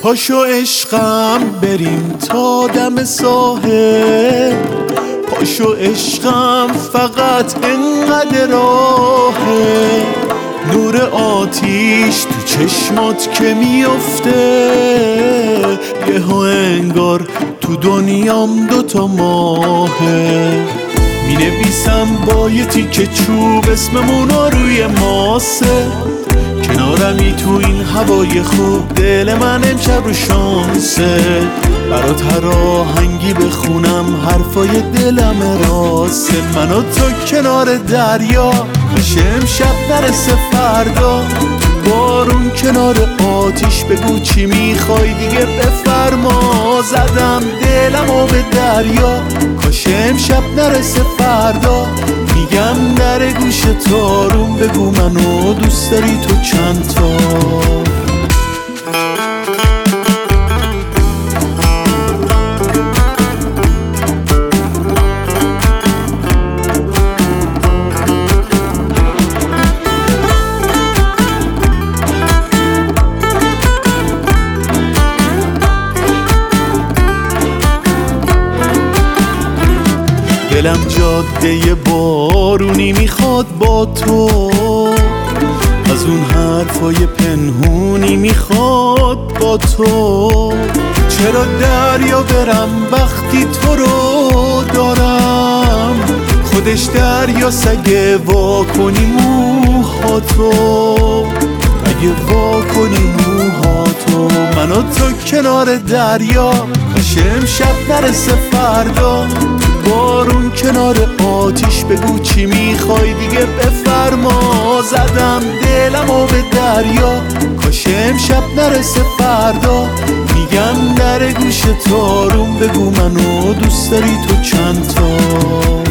پاشو عشقم بریم تا دم ساحل، پاشو عشقم فقط انقدر راهه، نور آتیش تو چشمات که میفته، یهو انگار تو دنیام دوتا ماهه. مینویسم با یه تیکه چوب اسممونو روی ماسه، کنارمی تو این هوای خوب، دل من امشب رو شانسه، برات هر آهنگی بخونم حرفای دلم راسته. من و تو کنار دریا، باشه امشب نرسه فردا، بارون کنار آتیش، بگو چی میخوای دیگه بفرما. زدم دلمو به دریا، کاش امشب نرسه فردا، میگم در گوش تارون، بگو منو دوست داری تو چند تا. دلم جاده بارونی میخواد با تو، از اون حرفای پنهونی میخواد با تو. چرا دریا برم وقتی تو رو دارم، خودش دریا سگه وا کنی موهاتو، اگه وا کنی موهاتو. من و تو کنار دریا، باشه امشب نرسه فردا، بارون کنار آتیش، بگو چی میخوای دیگه بفرما. زدم دلمو به دریا، کاش امشب نرسه فردا، میگم در گوش تارون، بگو منو دوست داری تو چند تا.